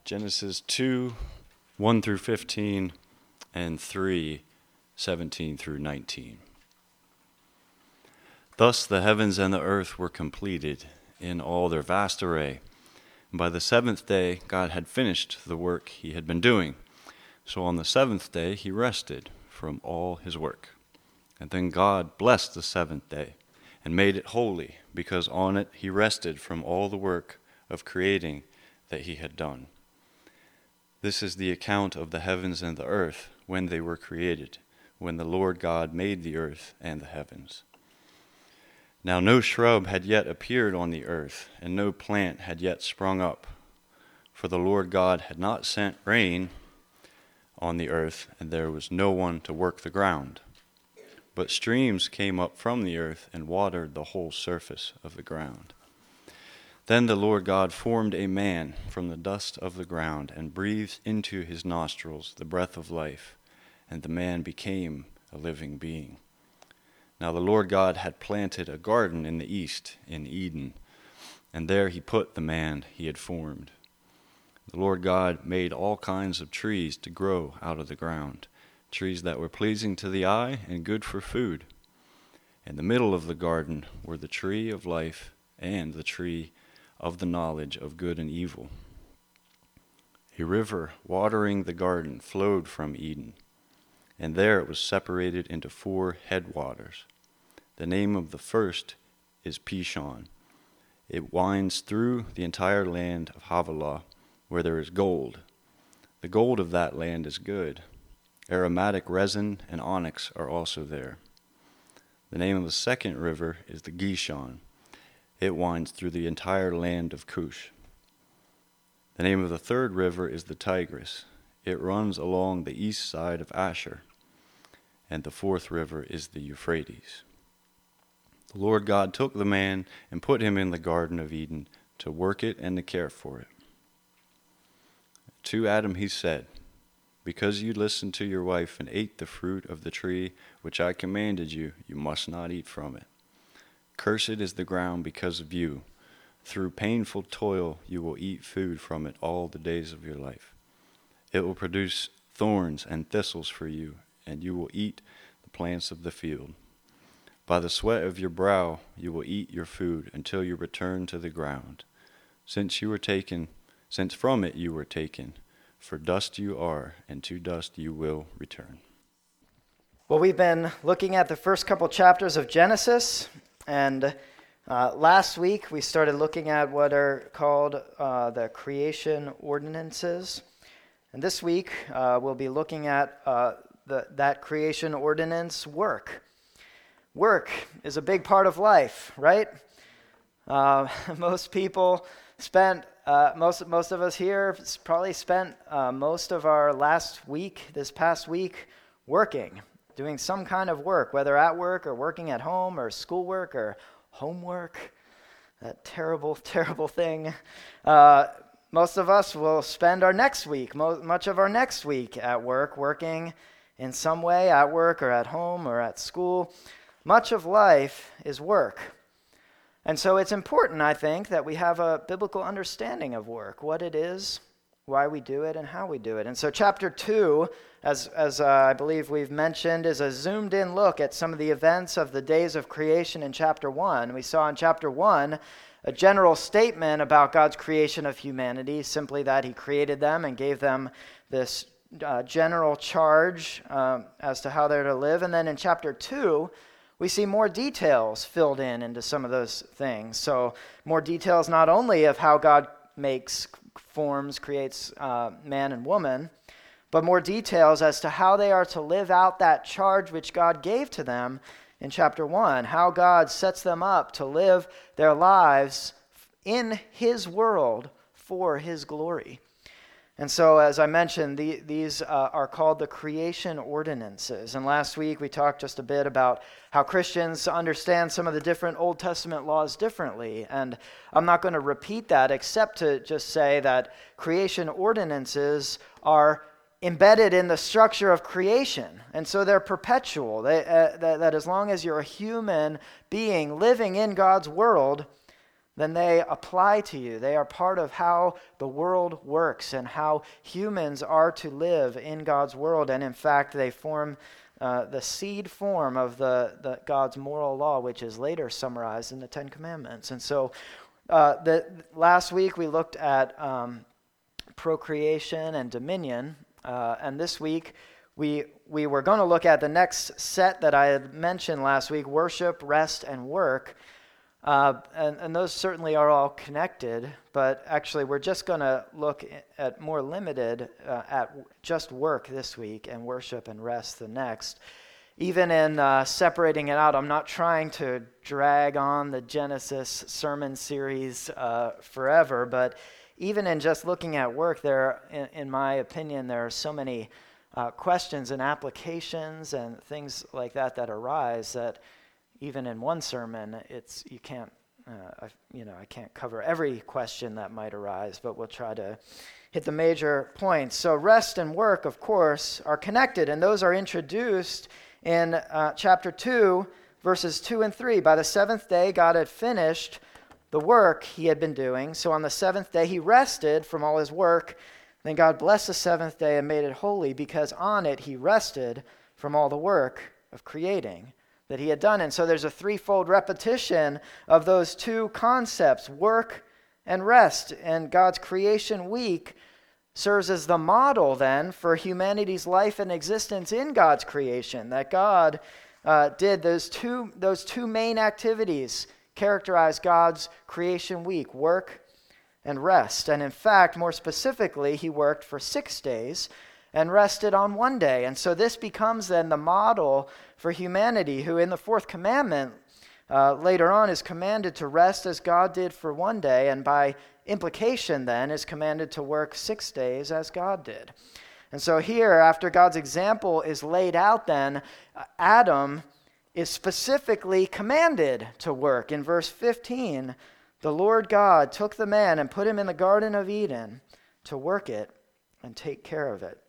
Genesis 2, 1 through 15, and 3, 17 through 19. Thus the heavens and the earth were completed in all their vast array. And by the seventh day God had finished the work he had been doing. So on the seventh day he rested from all his work. And then God blessed the seventh day and made it holy, because on it he rested from all the work of creating that he had done. This is the account of the heavens and the earth when they were created, when the Lord God made the earth and the heavens. Now no shrub had yet appeared on the earth, and no plant had yet sprung up, for the Lord God had not sent rain on the earth, and there was no one to work the ground. But streams came up from the earth and watered the whole surface of the ground. Then the Lord God formed a man from the dust of the ground and breathed into his nostrils the breath of life, and the man became a living being. Now the Lord God had planted a garden in the east, in Eden, and there he put the man he had formed. The Lord God made all kinds of trees to grow out of the ground, trees that were pleasing to the eye and good for food. In the middle of the garden were the tree of life and the tree of the knowledge of good and evil. A river watering the garden flowed from Eden, and there it was separated into 4 headwaters. The name of the first is Pishon. It winds through the entire land of Havilah, where there is gold. The gold of that land is good. Aromatic resin and onyx are also there. The name of the second river is the Gishon. It winds through the entire land of Cush. The name of the third river is the Tigris. It runs along the east side of Asher. And the fourth river is the Euphrates. The Lord God took the man and put him in the Garden of Eden to work it and to care for it. To Adam he said, "Because you listened to your wife and ate the fruit of the tree which I commanded you, you must not eat from it. Cursed is the ground because of you. Through painful toil you will eat food from it all the days of your life. It will produce thorns and thistles for you, and you will eat the plants of the field. By the sweat of your brow you will eat your food until you return to the ground, since from it you were taken, for dust you are, and to dust you will return." Well, we've been looking at the first couple chapters of Genesis, and last week we started looking at what are called the creation ordinances. And this week we'll be looking at that creation ordinance, work. Work is a big part of life, right? Most people spent, most of us here probably spent most of our this past week, working, doing some kind of work, whether at work or working at home or schoolwork or homework, that terrible, terrible thing. Most of us will spend our next week, much of our next week at work, working in some way at work or at home or at school. Much of life is work. And so it's important, I think, that we have a biblical understanding of work, what it is, why we do it, and how we do it. And so chapter 2, as I believe we've mentioned, is a zoomed-in look at some of the events of the days of creation in chapter 1. We saw in chapter 1 a general statement about God's creation of humanity, simply that he created them and gave them this general charge as to how they're to live. And then in chapter 2, we see more details filled into some of those things. So more details not only of how God creates man and woman, but more details as to how they are to live out that charge which God gave to them in chapter 1, how God sets them up to live their lives in his world for his glory. And so, as I mentioned, these are called the creation ordinances. And last week we talked just a bit about how Christians understand some of the different Old Testament laws differently. And I'm not going to repeat that except to just say that creation ordinances are embedded in the structure of creation. And so they're perpetual. That as long as you're a human being living in God's world, then they apply to you. They are part of how the world works and how humans are to live in God's world. And in fact, they form the seed form of the God's moral law, which is later summarized in the Ten Commandments. And so last week we looked at procreation and dominion. And this week we were going to look at the next set that I had mentioned last week, worship, rest, and work. And those certainly are all connected, but actually we're just going to look at more limited at just work this week and worship and rest the next. Even in separating it out, I'm not trying to drag on the Genesis sermon series forever, but even in just looking at work, in my opinion, there are so many questions and applications and things like that arise that even in one sermon, I can't cover every question that might arise, but we'll try to hit the major points. So rest and work, of course, are connected, and those are introduced in chapter 2, verses 2 and 3. By the seventh day, God had finished the work he had been doing. So on the seventh day, he rested from all his work. Then God blessed the seventh day and made it holy, because on it he rested from all the work of creating that he had done. And so there's a threefold repetition of those two concepts, work and rest. And God's creation week serves as the model then for humanity's life and existence in God's creation, that God did those two main activities characterize God's creation week, work and rest. And in fact, more specifically, he worked for 6 days and rested on one day. And so this becomes then the model for humanity, who in the fourth commandment later on is commanded to rest as God did for one day, and by implication then is commanded to work 6 days as God did. And so here, after God's example is laid out then, Adam is specifically commanded to work. In verse 15, the Lord God took the man and put him in the Garden of Eden to work it and take care of it.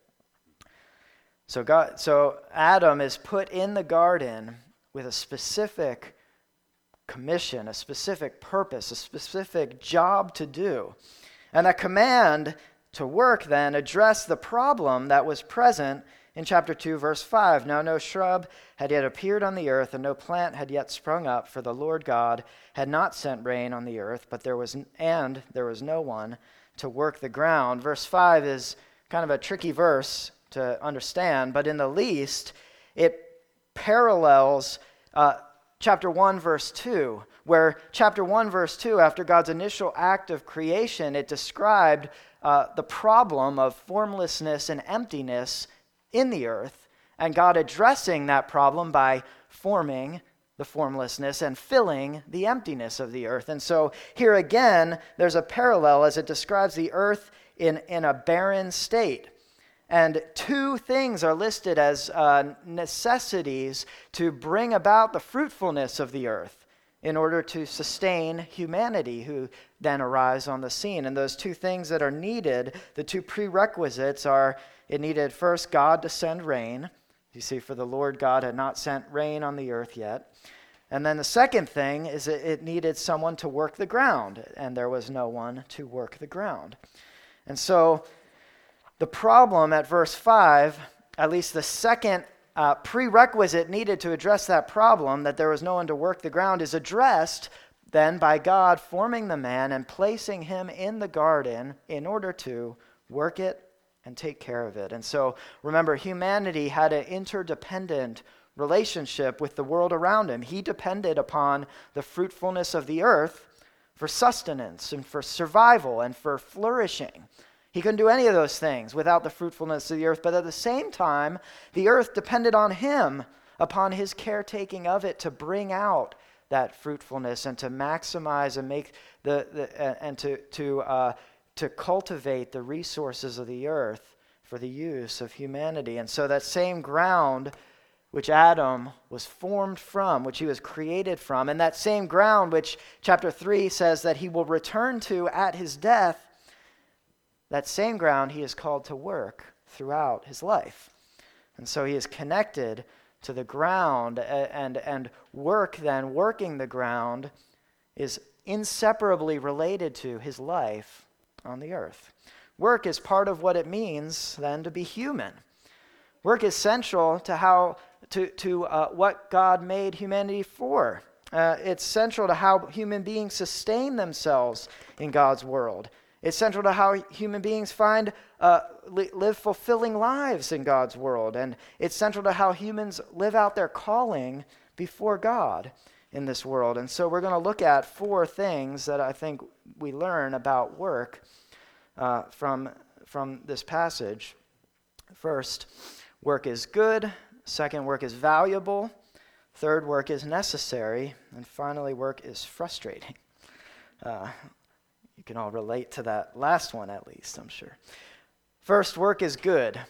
So Adam is put in the garden with a specific commission, a specific purpose, a specific job to do. And a command to work then addressed the problem that was present in chapter 2, verse 5. Now no shrub had yet appeared on the earth, and no plant had yet sprung up, for the Lord God had not sent rain on the earth, but there was no one to work the ground. Verse 5 is kind of a tricky verse to understand, but in the least, it parallels chapter 1, verse 2, where chapter 1, verse 2, after God's initial act of creation, it described the problem of formlessness and emptiness in the earth, and God addressing that problem by forming the formlessness and filling the emptiness of the earth. And so here again, there's a parallel as it describes the earth in a barren state. And two things are listed as necessities to bring about the fruitfulness of the earth in order to sustain humanity who then arise on the scene. And those two things that are needed, the two prerequisites are, it needed first God to send rain. You see, for the Lord God had not sent rain on the earth yet. And then the second thing is it needed someone to work the ground, and there was no one to work the ground. And so the problem at verse 5, at least the second prerequisite needed to address that problem, that there was no one to work the ground, is addressed then by God forming the man and placing him in the garden in order to work it and take care of it. And so remember, humanity had an interdependent relationship with the world around him. He depended upon the fruitfulness of the earth for sustenance and for survival and for flourishing. He couldn't do any of those things without the fruitfulness of the earth, but at the same time, the earth depended on him, upon his caretaking of it to bring out that fruitfulness and to maximize and make to cultivate the resources of the earth for the use of humanity. And so that same ground which Adam was formed from, which he was created from, and that same ground which chapter 3 says that he will return to at his death, that same ground he is called to work throughout his life. And so he is connected to the ground, and work then, working the ground, is inseparably related to his life on the earth. Work is part of what it means then to be human. Work is central to what God made humanity for. It's central to how human beings sustain themselves in God's world. It's central to how human beings live fulfilling lives in God's world. And it's central to how humans live out their calling before God in this world. And so we're going to look at 4 things that I think we learn about work from this passage. First, work is good. Second, work is valuable. Third, work is necessary. And finally, work is frustrating. You can all relate to that last one at least, I'm sure. First, work is good.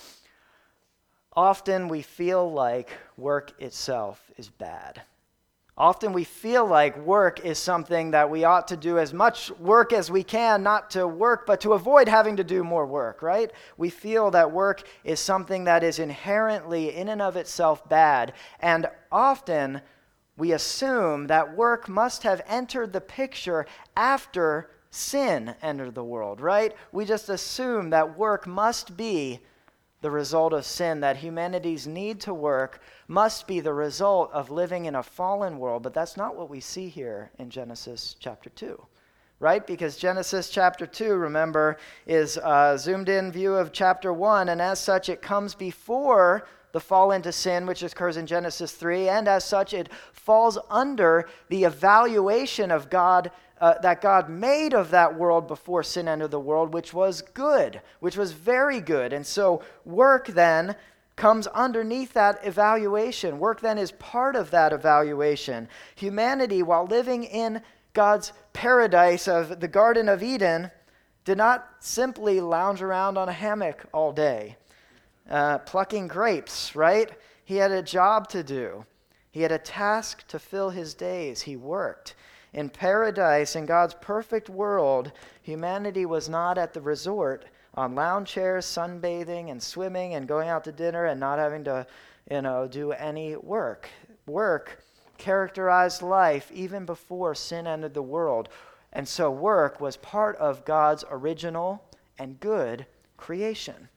Often we feel like work itself is bad. Often we feel like work is something that we ought to do as much work as we can, not to work, but to avoid having to do more work, right? We feel that work is something that is inherently, in and of itself, bad. And often we assume that work must have entered the picture after sin entered the world, right? We just assume that work must be the result of sin, that humanity's need to work must be the result of living in a fallen world. But that's not what we see here in Genesis chapter 2, right? Because Genesis chapter 2, remember, is a zoomed-in view of chapter 1, and as such it comes before the fall into sin, which occurs in Genesis 3, and as such it falls under the evaluation of God that God made of that world before sin entered the world, which was good, which was very good. And so work then comes underneath that evaluation. Work then is part of that evaluation. Humanity, while living in God's paradise of the Garden of Eden, did not simply lounge around on a hammock all day, plucking grapes, right? He had a job to do. He had a task to fill his days. He worked. In paradise, in God's perfect world, humanity was not at the resort on lounge chairs, sunbathing and swimming and going out to dinner and not having to, do any work. Work characterized life even before sin entered the world. And so work was part of God's original and good creation.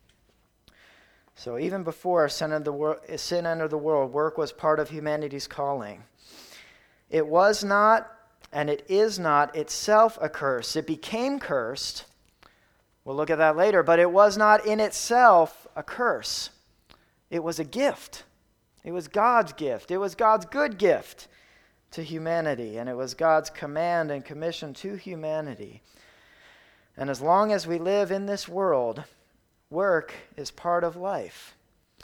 So even before sin entered the world, work was part of humanity's calling. It was not, and it is not itself a curse. It became cursed. We'll look at that later, but it was not in itself a curse. It was a gift. It was God's gift. It was God's good gift to humanity, and it was God's command and commission to humanity. And as long as we live in this world, work is part of life.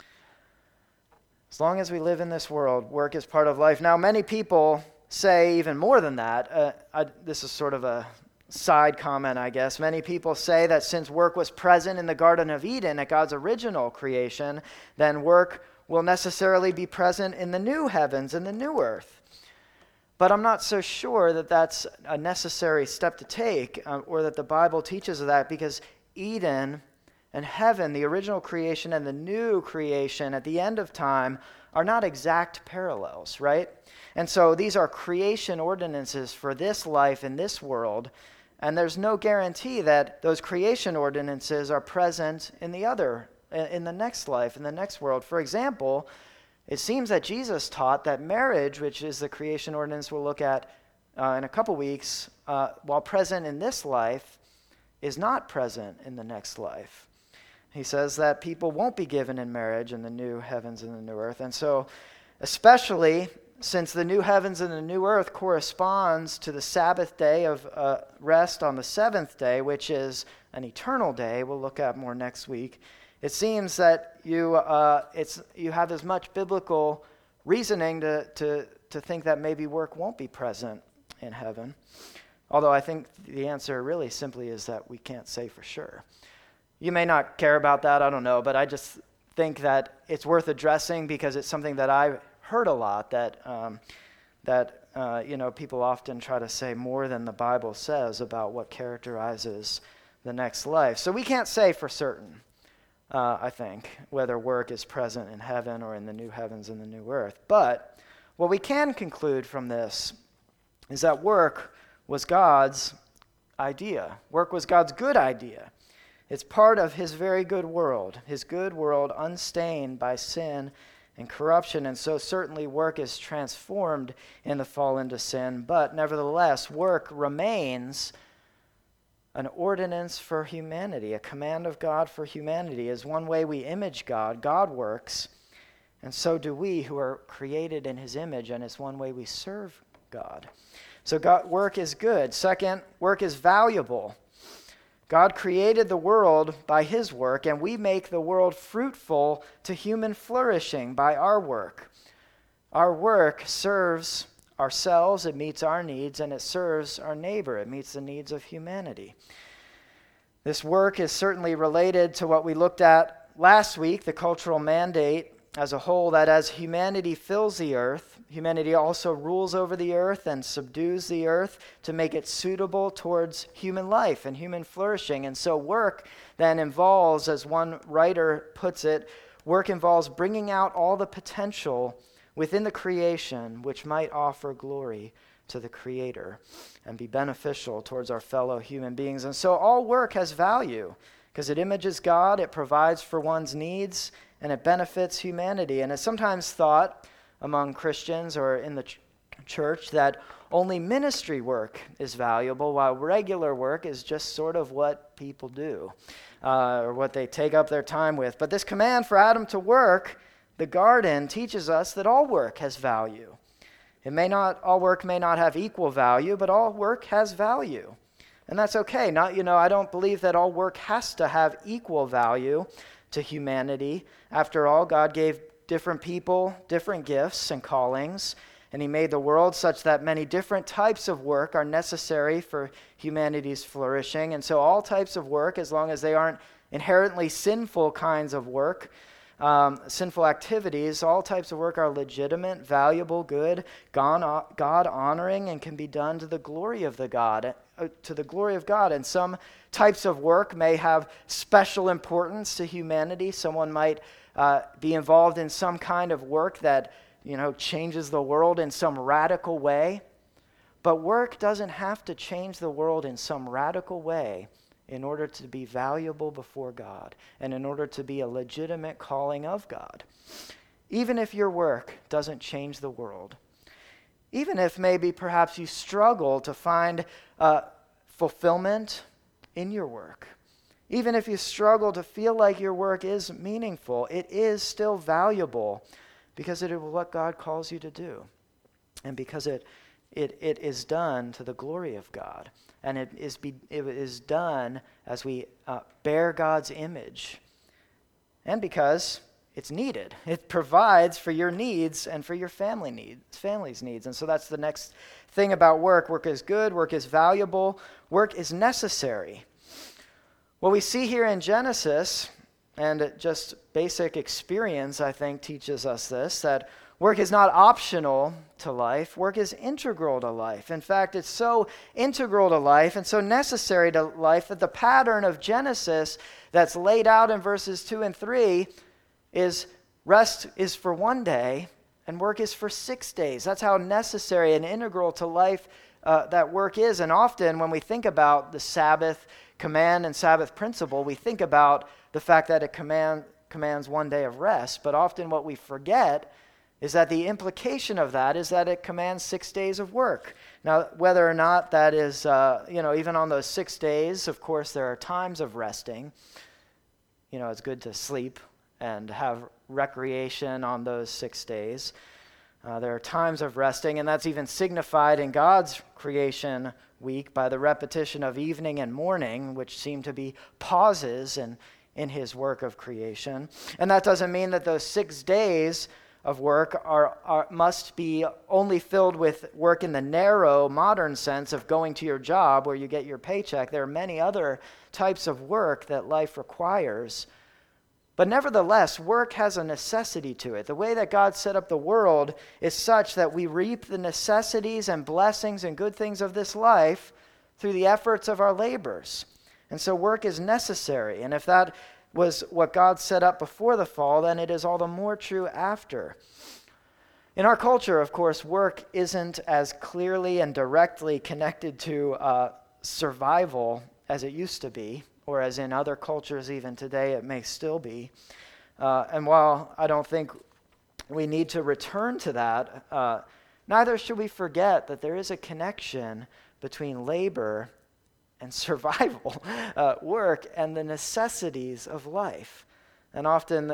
As long as we live in this world, work is part of life. Now, many people say even more than that. This is sort of a side comment, I guess. Many people say that since work was present in the Garden of Eden at God's original creation, then work will necessarily be present in the new heavens and the new earth. But I'm not so sure that that's a necessary step to take, or that the Bible teaches that, because Eden and heaven, the original creation and the new creation at the end of time, are not exact parallels, right? And so these are creation ordinances for this life in this world, and there's no guarantee that those creation ordinances are present in the next life, in the next world. For example, it seems that Jesus taught that marriage, which is the creation ordinance we'll look at in a couple weeks, while present in this life, is not present in the next life. He says that people won't be given in marriage in the new heavens and the new earth. And so, especially since the new heavens and the new earth corresponds to the Sabbath day of rest on the seventh day, which is an eternal day, we'll look at more next week, it seems that you have as much biblical reasoning to think that maybe work won't be present in heaven. Although I think the answer really simply is that we can't say for sure. You may not care about that, I don't know, but I just think that it's worth addressing because it's something that I've heard a lot, that people often try to say more than the Bible says about what characterizes the next life. So we can't say for certain, I think, whether work is present in heaven or in the new heavens and the new earth. But what we can conclude from this is that work was God's idea. Work was God's good idea. It's part of his very good world, his good world unstained by sin and corruption. And so certainly work is transformed in the fall into sin, but nevertheless, work remains an ordinance for humanity, a command of God for humanity. Is one way we image God. God works, and so do we who are created in his image, and it's one way we serve God. So work is good. Second, work is valuable. God created the world by his work, and we make the world fruitful to human flourishing by our work. Our work serves ourselves, it meets our needs, and it serves our neighbor. It meets the needs of humanity. This work is certainly related to what we looked at last week, the cultural mandate as a whole, that as humanity fills the earth, humanity also rules over the earth and subdues the earth to make it suitable towards human life and human flourishing. And so work then involves, as one writer puts it, work involves bringing out all the potential within the creation which might offer glory to the Creator and be beneficial towards our fellow human beings. And so all work has value because it images God, it provides for one's needs, and it benefits humanity. And it's sometimes thought among Christians or in the church that only ministry work is valuable, while regular work is just sort of what people do or what they take up their time with. But this command for Adam to work the garden teaches us that all work has value. All work may not have equal value, but all work has value. And that's okay. I don't believe that all work has to have equal value to humanity. After all, God gave different people different gifts and callings, and he made the world such that many different types of work are necessary for humanity's flourishing. And so all types of work, as long as they aren't inherently sinful kinds of work, sinful activities, all types of work are legitimate, valuable, good, God-honoring, and can be done to the glory of God. And some types of work may have special importance to humanity. Someone might be involved in some kind of work that changes the world in some radical way. But work doesn't have to change the world in some radical way in order to be valuable before God and in order to be a legitimate calling of God. Even if your work doesn't change the world, even if maybe perhaps you struggle to find fulfillment in your work, even if you struggle to feel like your work is meaningful, it is still valuable because it is what God calls you to do and because it is done to the glory of God. And it is done as we bear God's image. And because it's needed. It provides for your needs and for your family's needs. And so that's the next thing about work. Work is good. Work is valuable. Work is necessary. What we see here in Genesis, and just basic experience, I think, teaches us this, that work is not optional to life. Work is integral to life. In fact, it's so integral to life and so necessary to life that the pattern of Genesis that's laid out in verses 2 and 3 is rest is for one day and work is for 6 days. That's how necessary and integral to life that work is. And often when we think about the Sabbath command and Sabbath principle, we think about the fact that it commands 1 day of rest. But often what we forget is that the implication of that is that it commands 6 days of work. Now, whether or not that is, even on those 6 days, of course, there are times of resting. It's good to sleep and have recreation on those 6 days. There are times of resting, and that's even signified in God's creation week by the repetition of evening and morning, which seem to be pauses in his work of creation. And that doesn't mean that those 6 days of work must be only filled with work in the narrow modern sense of going to your job where you get your paycheck. There are many other types of work that life requires. But nevertheless, work has a necessity to it. The way that God set up the world is such that we reap the necessities and blessings and good things of this life through the efforts of our labors. And so work is necessary. And if that was what God set up before the fall, then it is all the more true after. In our culture, of course, work isn't as clearly and directly connected to survival as it used to be, or as in other cultures even today it may still be. And while I don't think we need to return to that, neither should we forget that there is a connection between labor and survival, work and the necessities of life. And often,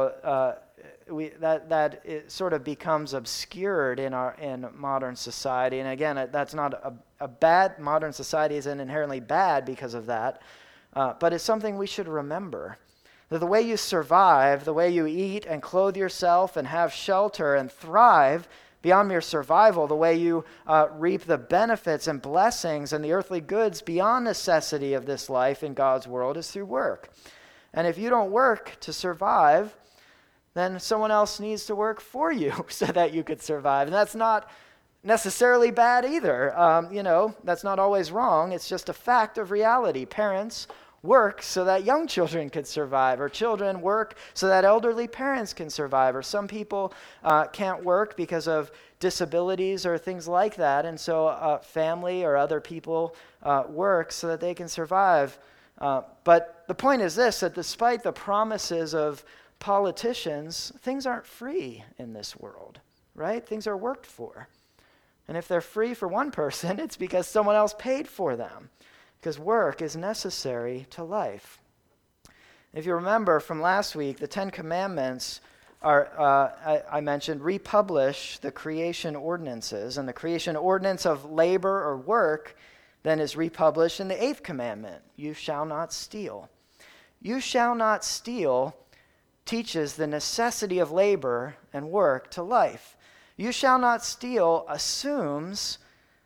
that it sort of becomes obscured in modern society. And again, that's not a bad. Modern society isn't inherently bad because of that, but it's something we should remember. That the way you survive, the way you eat and clothe yourself and have shelter and thrive beyond mere survival, the way you reap the benefits and blessings and the earthly goods beyond necessity of this life in God's world is through work. And if you don't work to survive, then someone else needs to work for you so that you could survive. And that's not necessarily bad either. That's not always wrong. It's just a fact of reality. Parents work so that young children could survive, or children work so that elderly parents can survive, or some people can't work because of disabilities or things like that, and so family or other people work so that they can survive. But the point is this, that despite the promises of politicians, things aren't free in this world, right? Things are worked for. And if they're free for one person, it's because someone else paid for them. Because work is necessary to life. If you remember from last week, the Ten Commandments are, I mentioned, republish the creation ordinances. And the creation ordinance of labor or work then is republished in the Eighth Commandment, you shall not steal. You shall not steal teaches the necessity of labor and work to life. You shall not steal assumes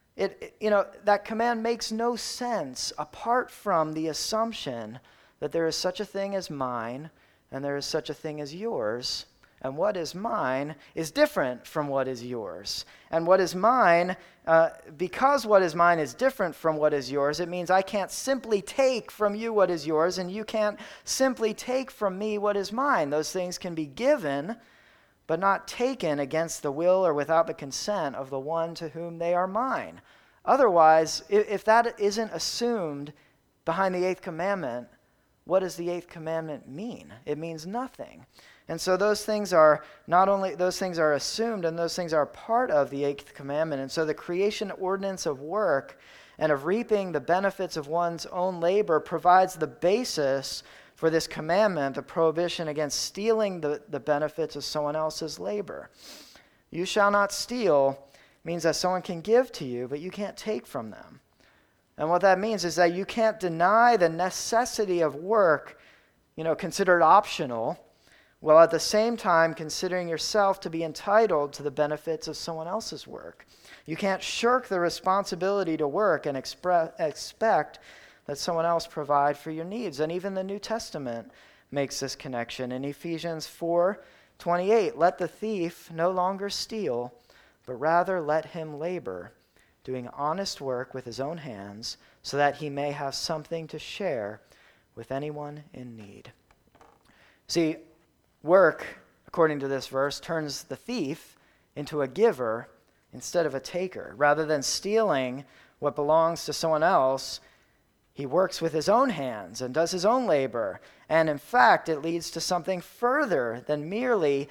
that command makes no sense apart from the assumption that there is such a thing as mine and there is such a thing as yours, and what is mine is different from what is yours. And what is mine, because what is mine is different from what is yours, it means I can't simply take from you what is yours, and you can't simply take from me what is mine. Those things can be given, but not taken against the will or without the consent of the one to whom they are mine. Otherwise, if that isn't assumed behind the Eighth Commandment, what does the Eighth Commandment mean? It means nothing. And so those things are assumed, and those things are part of the Eighth Commandment. And so the creation ordinance of work and of reaping the benefits of one's own labor provides the basis for this commandment, the prohibition against stealing the benefits of someone else's labor. You shall not steal means that someone can give to you, but you can't take from them. And what that means is that you can't deny the necessity of work, considered optional, while at the same time considering yourself to be entitled to the benefits of someone else's work. You can't shirk the responsibility to work and expect that someone else provide for your needs. And even the New Testament makes this connection. In Ephesians 4:28, let the thief no longer steal, but rather let him labor, doing honest work with his own hands, so that he may have something to share with anyone in need. See, work, according to this verse, turns the thief into a giver instead of a taker. Rather than stealing what belongs to someone else, he works with his own hands and does his own labor. And in fact, it leads to something further than merely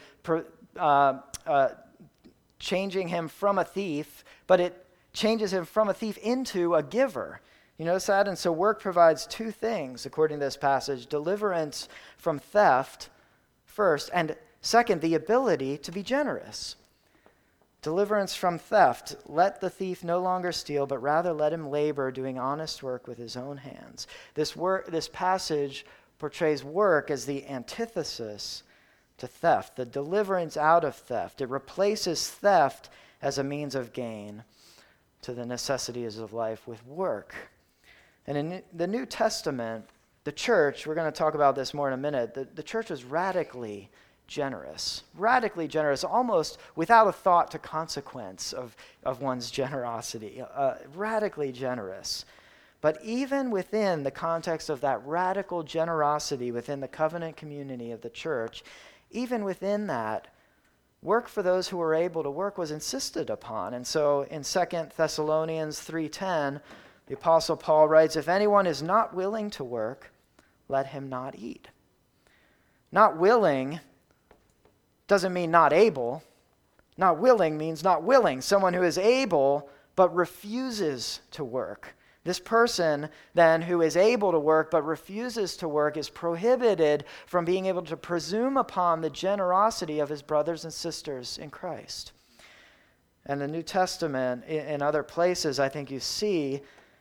changing him from a thief, but it changes him from a thief into a giver. You notice that? And so work provides two things, according to this passage: deliverance from theft, first, and second, the ability to be generous. Deliverance from theft. Let the thief no longer steal, but rather let him labor, doing honest work with his own hands. This passage portrays work as the antithesis to theft, the deliverance out of theft. It replaces theft as a means of gain to the necessities of life with work. And in the New Testament, the church, we're going to talk about this more in a minute, the church was radically generous, almost without a thought to consequence of one's generosity, radically generous. But even within the context of that radical generosity within the covenant community of the church, even within that, work for those who were able to work was insisted upon. And so in 2 Thessalonians 3:10, the Apostle Paul writes, "If anyone is not willing to work, let him not eat." Not willing doesn't mean not able. Not willing means not willing. Someone who is able but refuses to work. This person then who is able to work but refuses to work is prohibited from being able to presume upon the generosity of his brothers and sisters in Christ. And the New Testament, in other places, I think you see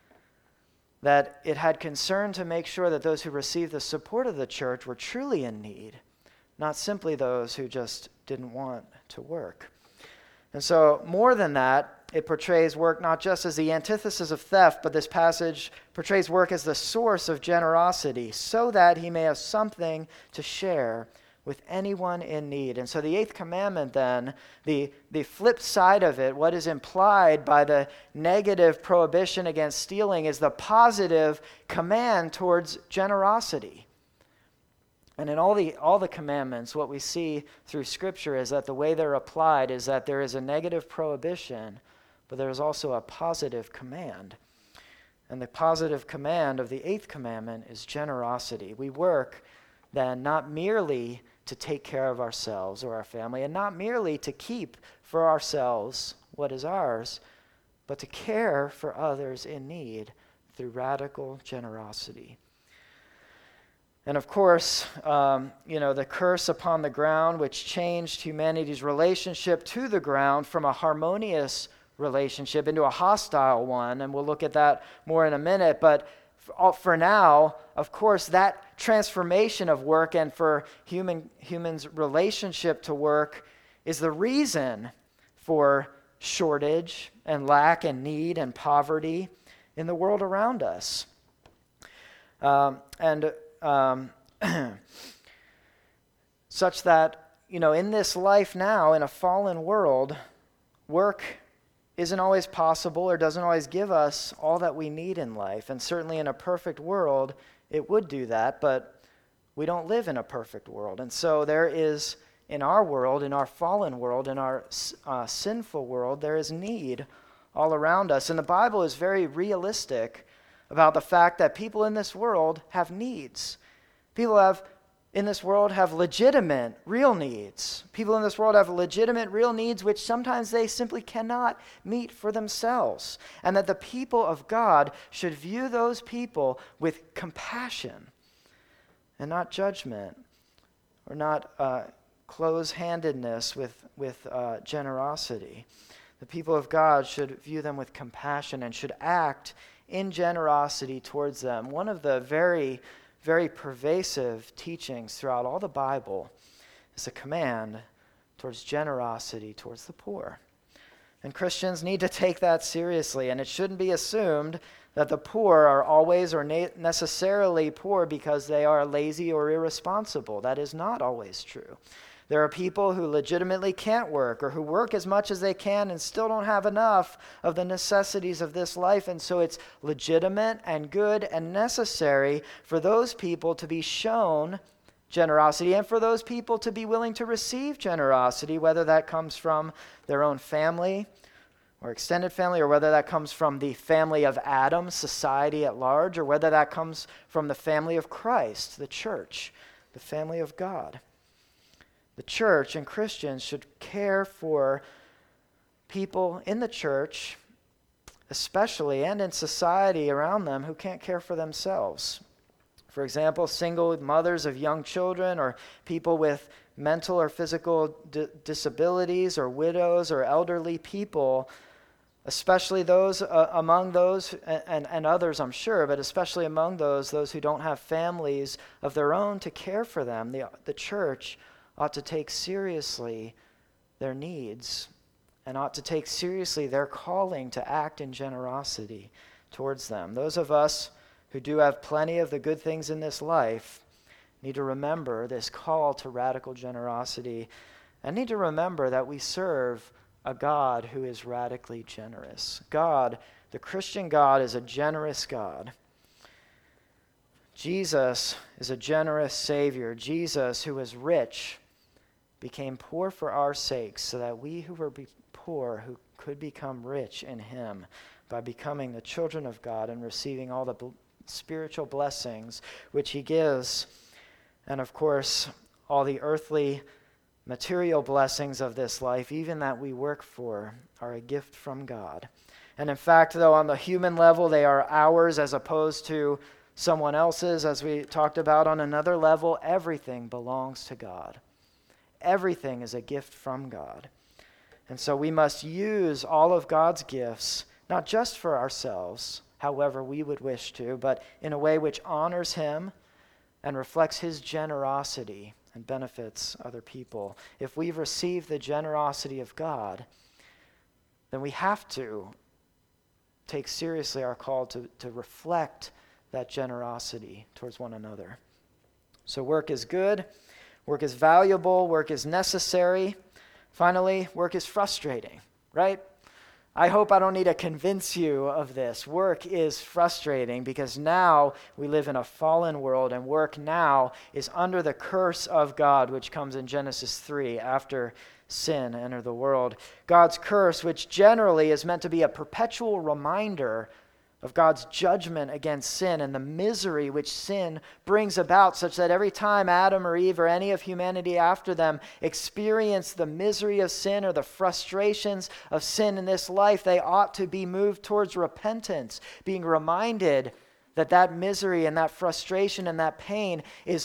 that it had concern to make sure that those who received the support of the church were truly in need, not simply those who just didn't want to work. And so, more than that, it portrays work not just as the antithesis of theft, but this passage portrays work as the source of generosity, so that he may have something to share with anyone in need. And so the eighth commandment then, the flip side of it, what is implied by the negative prohibition against stealing, is the positive command towards generosity. And in all the commandments, what we see through Scripture is that the way they're applied is that there is a negative prohibition, but there is also a positive command. And the positive command of the eighth commandment is generosity. We work then not merely to take care of ourselves or our family, and not merely to keep for ourselves what is ours, but to care for others in need through radical generosity. And of course, the curse upon the ground, which changed humanity's relationship to the ground from a harmonious relationship into a hostile one, and we'll look at that more in a minute, but for now, of course, that transformation of work and for humans' relationship to work is the reason for shortage and lack and need and poverty in the world around us. Such that, in this life now, in a fallen world, work isn't always possible or doesn't always give us all that we need in life. And certainly in a perfect world, it would do that, but we don't live in a perfect world. And so there is, in our world, in our fallen world, in our sinful world, there is need all around us. And the Bible is very realistic about the fact that people in this world have needs. People in this world have legitimate, real needs. People in this world have legitimate, real needs which sometimes they simply cannot meet for themselves. And that the people of God should view those people with compassion and not judgment, or not close-handedness with generosity. The people of God should view them with compassion and should act in generosity towards them. One of the very, very pervasive teachings throughout all the Bible is a command towards generosity towards the poor. And Christians need to take that seriously, and it shouldn't be assumed that the poor are always or necessarily poor because they are lazy or irresponsible. That is not always true. There are people who legitimately can't work, or who work as much as they can and still don't have enough of the necessities of this life. And so it's legitimate and good and necessary for those people to be shown generosity, and for those people to be willing to receive generosity, whether that comes from their own family or extended family, or whether that comes from the family of Adam, society at large, or whether that comes from the family of Christ, the church, the family of God. The church and Christians should care for people in the church, especially, and in society around them who can't care for themselves. For example, single mothers of young children, or people with mental or physical disabilities, or widows or elderly people, especially those among those, and others I'm sure, but especially among those who don't have families of their own to care for them. The church ought to take seriously their needs and ought to take seriously their calling to act in generosity towards them. Those of us who do have plenty of the good things in this life need to remember this call to radical generosity, and need to remember that we serve a God who is radically generous. God, the Christian God, is a generous God. Jesus is a generous Savior. Jesus, who is rich, became poor for our sakes, so that we who were poor who could become rich in him by becoming the children of God and receiving all the spiritual blessings which he gives. And of course, all the earthly material blessings of this life, even that we work for, are a gift from God. And in fact, though, on the human level, they are ours as opposed to someone else's, as we talked about on another level, everything belongs to God. Everything is a gift from God. And so we must use all of God's gifts, not just for ourselves, however we would wish to, but in a way which honors him and reflects his generosity and benefits other people. If we've received the generosity of God, then we have to take seriously our call to reflect that generosity towards one another. So work is good, work is valuable, work is necessary. Finally, work is frustrating, right? I hope I don't need to convince you of this. Work is frustrating because now we live in a fallen world, and work now is under the curse of God, which comes in Genesis 3 after sin entered the world. God's curse, which generally is meant to be a perpetual reminder of God's judgment against sin and the misery which sin brings about, such that every time Adam or Eve or any of humanity after them experience the misery of sin or the frustrations of sin in this life, they ought to be moved towards repentance, being reminded that that misery and that frustration and that pain is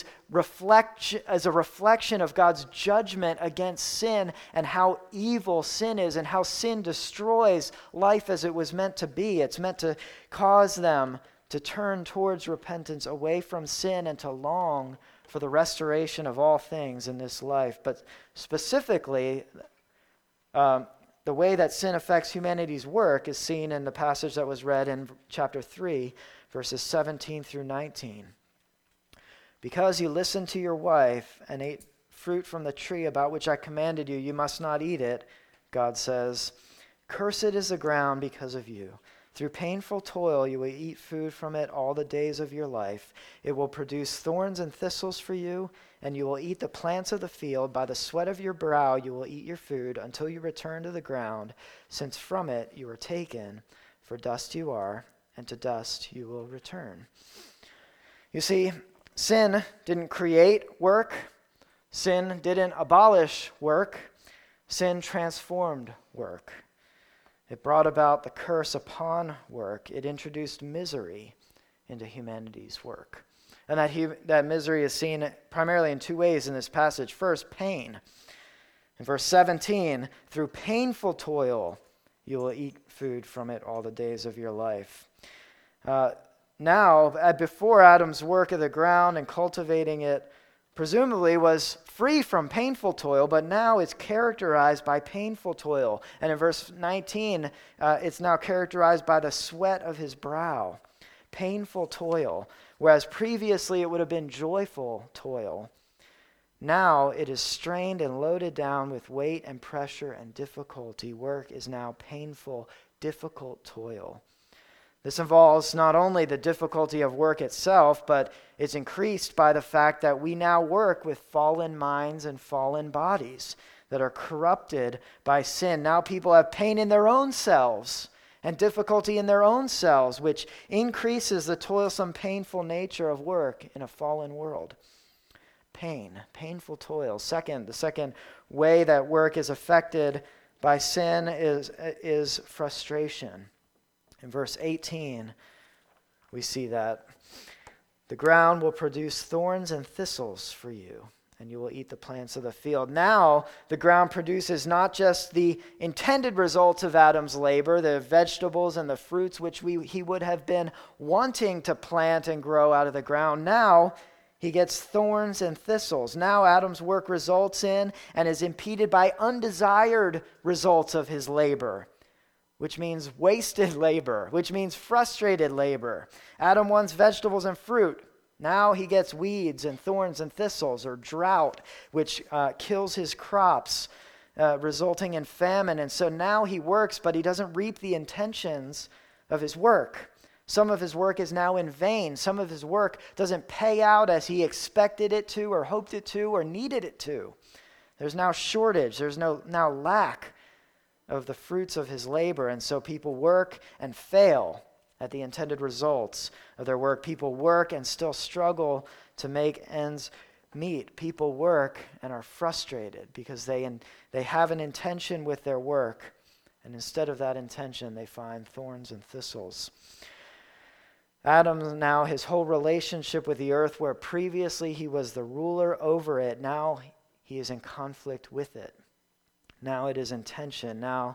a reflection of God's judgment against sin and how evil sin is and how sin destroys life as it was meant to be. It's meant to cause them to turn towards repentance, away from sin, and to long for the restoration of all things in this life. But specifically, the way that sin affects humanity's work is seen in the passage that was read in chapter 3, verses 17 through 19. Because you listened to your wife and ate fruit from the tree about which I commanded you, you must not eat it, God says, cursed is the ground because of you. Through painful toil you will eat food from it all the days of your life. It will produce thorns and thistles for you, and you will eat the plants of the field. By the sweat of your brow you will eat your food until you return to the ground, since from it you were taken, for dust you are, and to dust you will return. You see, sin didn't create work. Sin didn't abolish work. Sin transformed work. It brought about the curse upon work. It introduced misery into humanity's work. And that misery is seen primarily in two ways in this passage. First, pain. In verse 17, through painful toil, you will eat food from it all the days of your life. Before Adam's work of the ground and cultivating it, presumably was free from painful toil, but now it's characterized by painful toil. And in verse 19, it's now characterized by the sweat of his brow. Painful toil, whereas previously it would have been joyful toil. Now it is strained and loaded down with weight and pressure and difficulty. Work is now painful, difficult toil. This involves not only the difficulty of work itself, but it's increased by the fact that we now work with fallen minds and fallen bodies that are corrupted by sin. Now people have pain in their own selves and difficulty in their own selves, which increases the toilsome, painful nature of work in a fallen world. Painful toil. The second way that work is affected by sin is frustration. In verse 18, we see that the ground will produce thorns and thistles for you, and you will eat the plants of the field. Now, the ground produces not just the intended results of Adam's labor, the vegetables and the fruits which he would have been wanting to plant and grow out of the ground. Now, he gets thorns and thistles. Now Adam's work results in and is impeded by undesired results of his labor, which means wasted labor, which means frustrated labor. Adam wants vegetables and fruit. Now he gets weeds and thorns and thistles, or drought, which kills his crops, resulting in famine. And so now he works, but he doesn't reap the intentions of his work. Some of his work is now in vain. Some of his work doesn't pay out as he expected it to, or hoped it to, or needed it to. There's now shortage. There's now lack of the fruits of his labor. And so people work and fail at the intended results of their work. People work and still struggle to make ends meet. People work and are frustrated because they have an intention with their work, and instead of that intention, they find thorns and thistles. Adam, now his whole relationship with the earth, where previously he was the ruler over it, now he is in conflict with it. Now it is in tension. Now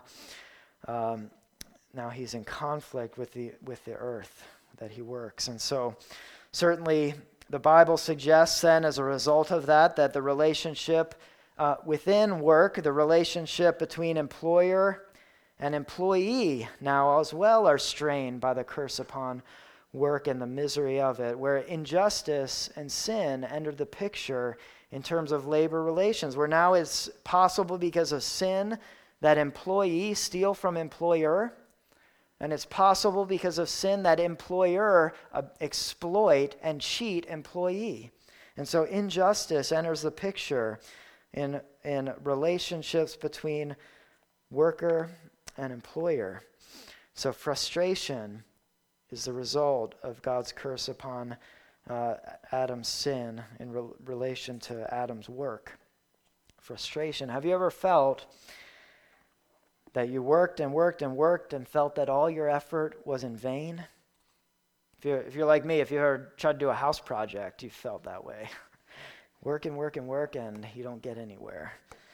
he's in conflict with the earth that he works. And so certainly the Bible suggests then, as a result of that the relationship within work, the relationship between employer and employee now as well are strained by the curse upon work and the misery of it, where injustice and sin entered the picture in terms of labor relations, where now it's possible because of sin that employee steal from employer, and it's possible because of sin that employer exploit and cheat employee. And so injustice enters the picture in relationships between worker and employer. So frustration is the result of God's curse upon Adam's sin in relation to Adam's work. Frustration. Have you ever felt that you worked and worked and worked and felt that all your effort was in vain? If you're like me, if you ever tried to do a house project, you felt that way. Work and work and work, and you don't get anywhere.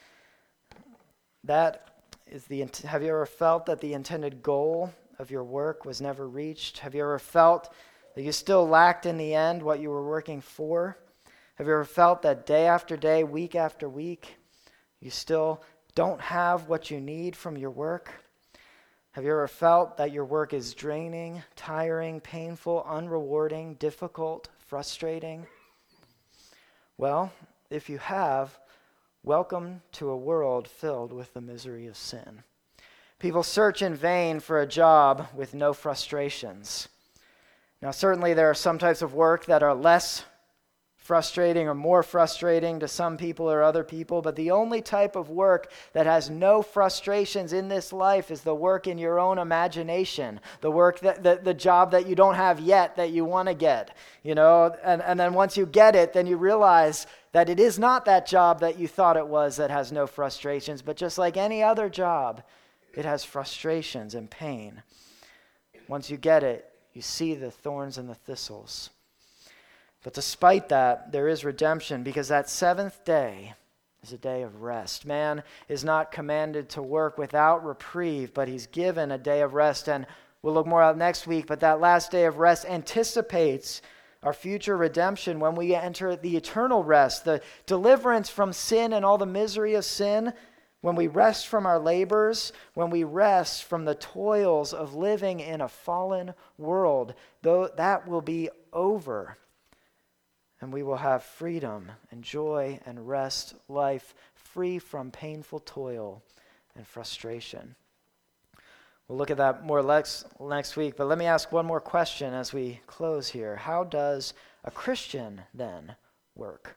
Have you ever felt that the intended goal of your work was never reached? Have you ever felt that you still lacked in the end what you were working for? Have you ever felt that day after day, week after week, you still don't have what you need from your work? Have you ever felt that your work is draining, tiring, painful, unrewarding, difficult, frustrating? Well, if you have, welcome to a world filled with the misery of sin. People search in vain for a job with no frustrations. Now, certainly there are some types of work that are less frustrating or more frustrating to some people or other people, but the only type of work that has no frustrations in this life is the work in your own imagination, the work the job that you don't have yet that you want to get, and then once you get it, then you realize that it is not that job that you thought it was that has no frustrations, but just like any other job, it has frustrations and pain. Once you get it, you see the thorns and the thistles. But despite that, there is redemption, because that seventh day is a day of rest. Man is not commanded to work without reprieve, but he's given a day of rest. And we'll look more at next week, but that last day of rest anticipates our future redemption when we enter the eternal rest, the deliverance from sin and all the misery of sin. When we rest from our labors, when we rest from the toils of living in a fallen world, though that will be over. And we will have freedom and joy and rest, life free from painful toil and frustration. We'll look at that more next week, but let me ask one more question as we close here. How does a Christian then work?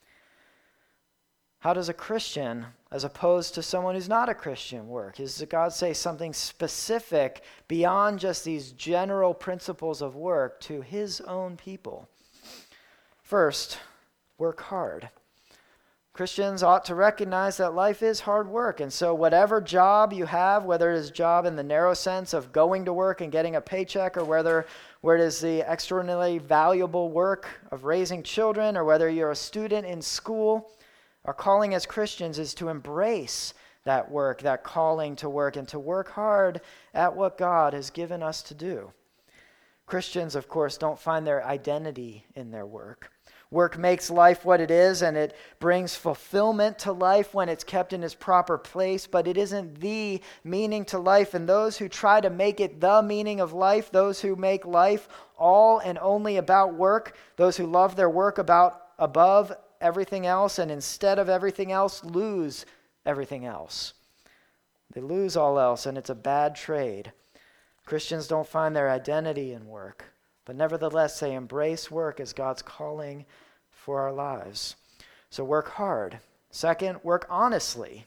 How does a Christian, as opposed to someone who's not a Christian, work? Does God say something specific beyond just these general principles of work to his own people? First, work hard. Christians ought to recognize that life is hard work, and so whatever job you have, whether it is a job in the narrow sense of going to work and getting a paycheck, or where it is the extraordinarily valuable work of raising children, or whether you're a student in school, our calling as Christians is to embrace that work, that calling to work, and to work hard at what God has given us to do. Christians, of course, don't find their identity in their work. Work makes life what it is, and it brings fulfillment to life when it's kept in its proper place, but it isn't the meaning to life. And those who try to make it the meaning of life, those who make life all and only about work, those who love their work above everything else, and instead of everything else, lose everything else. They lose all else, and it's a bad trade. Christians don't find their identity in work, but nevertheless, they embrace work as God's calling for our lives. So work hard. Second, work honestly.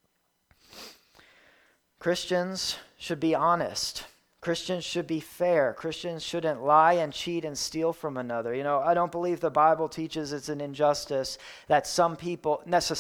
Christians should be honest. Christians should be fair. Christians shouldn't lie and cheat and steal from another. I don't believe the Bible teaches it's an injustice that some people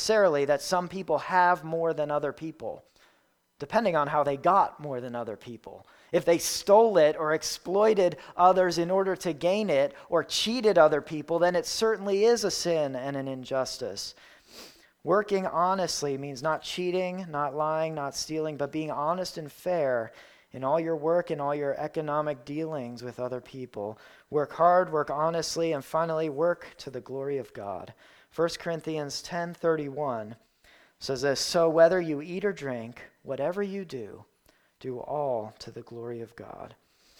have more than other people, depending on how they got more than other people. If they stole it or exploited others in order to gain it or cheated other people, then it certainly is a sin and an injustice. Working honestly means not cheating, not lying, not stealing, but being honest and fair in all your work and all your economic dealings with other people. Work hard, work honestly, and finally work to the glory of God. 1 Corinthians 10:31 says this, "So whether you eat or drink, whatever you do, do all to the glory of God."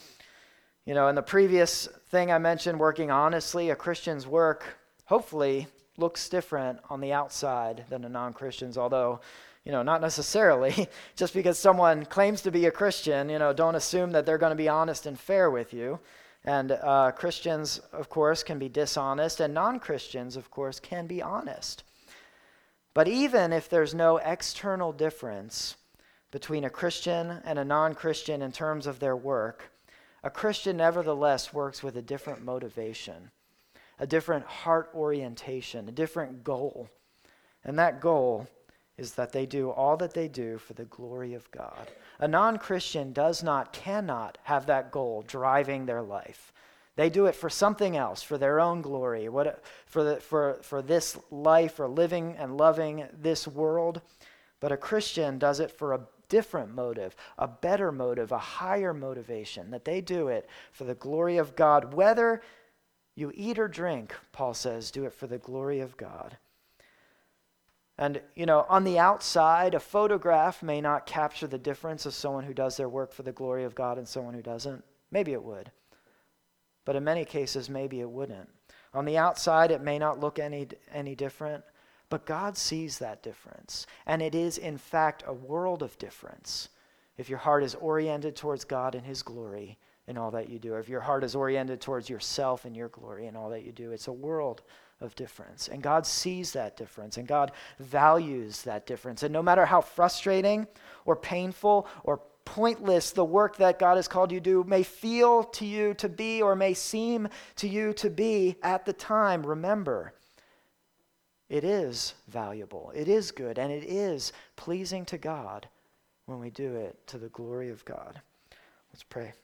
In the previous thing I mentioned, working honestly, a Christian's work hopefully looks different on the outside than a non-Christian's, although not necessarily. Just because someone claims to be a Christian, don't assume that they're going to be honest and fair with you. And Christians, of course, can be dishonest, and non-Christians, of course, can be honest. But even if there's no external difference between a Christian and a non-Christian in terms of their work, a Christian nevertheless works with a different motivation, a different heart orientation, a different goal. And that goal is that they do all that they do for the glory of God. A non-Christian cannot have that goal driving their life. They do it for something else, for their own glory, for this life, or living and loving this world. But a Christian does it for a different motive, a better motive, a higher motivation, that they do it for the glory of God. Whether you eat or drink, Paul says, do it for the glory of God. And, on the outside, a photograph may not capture the difference of someone who does their work for the glory of God and someone who doesn't. Maybe it would. But in many cases, maybe it wouldn't. On the outside, it may not look any different, but God sees that difference. And it is, in fact, a world of difference if your heart is oriented towards God and His glory in all that you do, or if your heart is oriented towards yourself and your glory in all that you do. It's a world of difference. And God sees that difference, and God values that difference. And no matter how frustrating or painful or pointless the work that God has called you to do may feel to you to be, or may seem to you to be at the time, remember, it is valuable, it is good, and it is pleasing to God when we do it to the glory of God. Let's pray.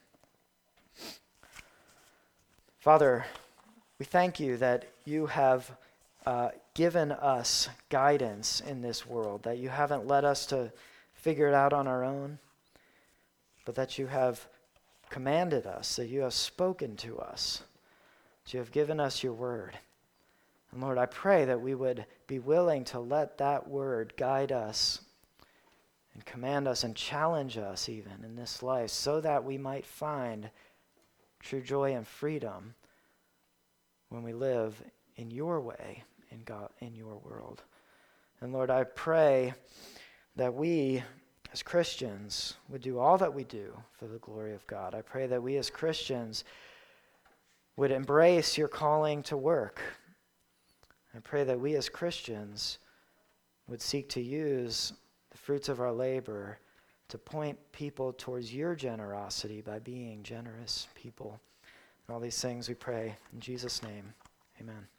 Father, we thank you that you have given us guidance in this world, that you haven't led us to figure it out on our own, but that you have commanded us, that you have spoken to us, that you have given us your word. And Lord, I pray that we would be willing to let that word guide us and command us and challenge us even in this life, so that we might find true joy and freedom when we live in your way, in God, in your world. And Lord, I pray that we as Christians would do all that we do for the glory of God. I pray that we as Christians would embrace your calling to work. I pray that we as Christians would seek to use the fruits of our labor to point people towards your generosity by being generous people. And all these things we pray in Jesus' name. Amen.